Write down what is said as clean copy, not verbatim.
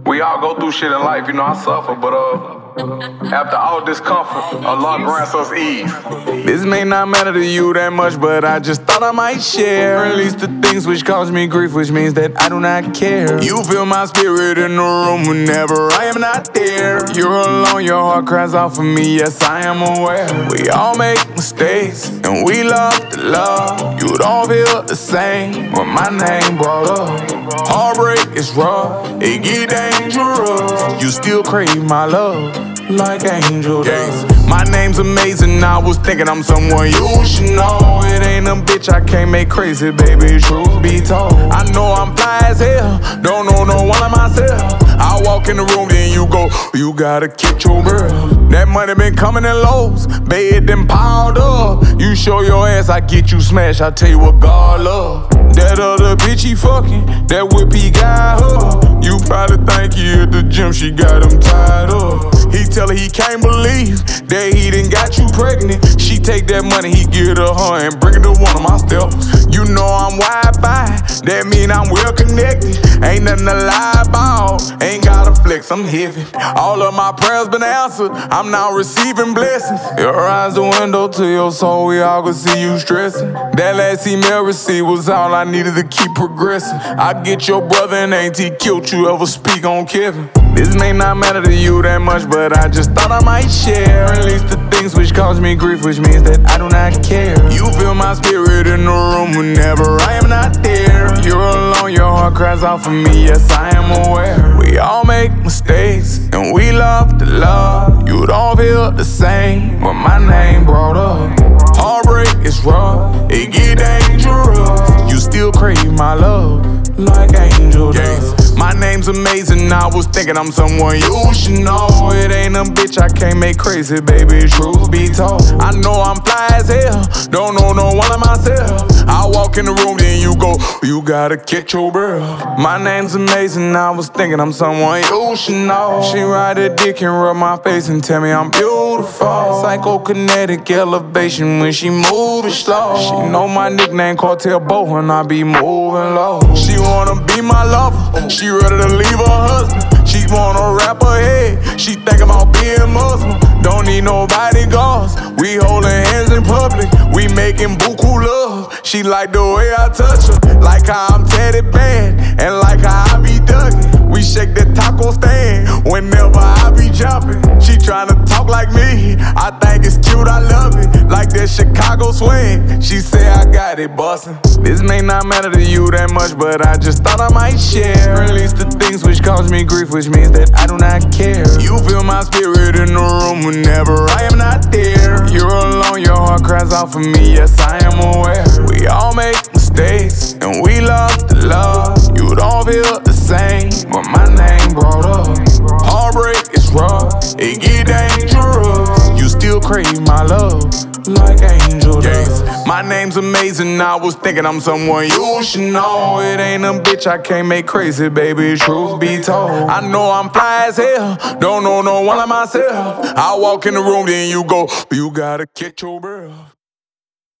We all go through shit in life, you know, I suffer, but after all discomfort, Allah grants us ease. This may not matter to you that much, but I just thought I might share at least the things which cause me grief, which means that I do not care. You feel my spirit in the room whenever I am not there. You're alone, your heart cries out for me, yes, I am aware. We all make mistakes, and we love to love. You don't feel the same when my name brought up. Heartbreak is rough, it get dangerous. You still crave my love like angel does. My name's amazing, I was thinking I'm someone you should know. It ain't a bitch I can't make crazy, baby, truth be told. I know I'm fly as hell, don't know no one like myself. I walk in the room, then you go, you gotta catch your girl. That money been coming in lows, bed then piled up. You show your ass, I get you smashed, I tell you what God love. That other bitch he fucking, that whip he got her. You probably think he at the gym, she got him tied up. He tell her he can't believe that he done got you pregnant. She take that money, he give it to her and bring it to one of my steps. You know I'm Wi-Fi, that mean I'm well connected. Ain't nothing to lie about, ain't gotta flex, I'm heavy. All of my prayers been answered, I'm now receiving blessings. Your eyes the window to your soul, we all can see you stressing. That last email receipt was all I needed to keep progressing. I get your brother and auntie killed you ever speak on Kevin. This may not matter to you that much, but I just thought I might share at least the things which cause me grief, which means that I do not care. You feel my spirit in the room whenever I am not there. You're alone, your heart cries out for me, yes, I am aware. We all make mistakes, and we love to love. You don't feel the same when my name brought up. Heartbreak is rough, it get dangerous. You still crave my love like angel does. My name's amazing, I was thinking I'm someone you should know. It ain't a bitch I can't make crazy, baby, truth be told. I know I'm fly as hell, don't know no one like myself. I walk in the room, then you go, you gotta catch your girl. My name's amazing, I was thinking I'm someone you should know. She ride a dick and rub my face and tell me I'm beautiful. Psychokinetic elevation when she moving slow. She know my nickname, Cartel Bo, and I be moving low. She wanna be my lover, she ready to leave her husband. She wanna wrap her head, she think about being Muslim. Don't need no bodyguards, we holding hands in public. We making buku love, she like the way I touch her. Like how I'm tatted bad, and like how I be ducking. We shake that taco stand, whenever I be jumping. She tryna talk like me, I think it's cute, I love it. Like that Chicago swing, she say I got it bustin'. This may not matter to you that much, but I just thought I might share at least the things which cause me grief, which means that I do not care. You feel my spirit in the room whenever I am not there. You're alone, your heart cries out for me, yes, I am aware. We all make mistakes, and we love to love. You don't feel the same when my name brought up. Heartbreak is rough, it get dangerous. You still crave my love like angel does. My name's amazing, I was thinking I'm someone you should know. It ain't a bitch I can't make crazy, baby, truth be told. I know I'm fly as hell, don't know no one like myself. I walk in the room, then you go, you gotta catch your girl.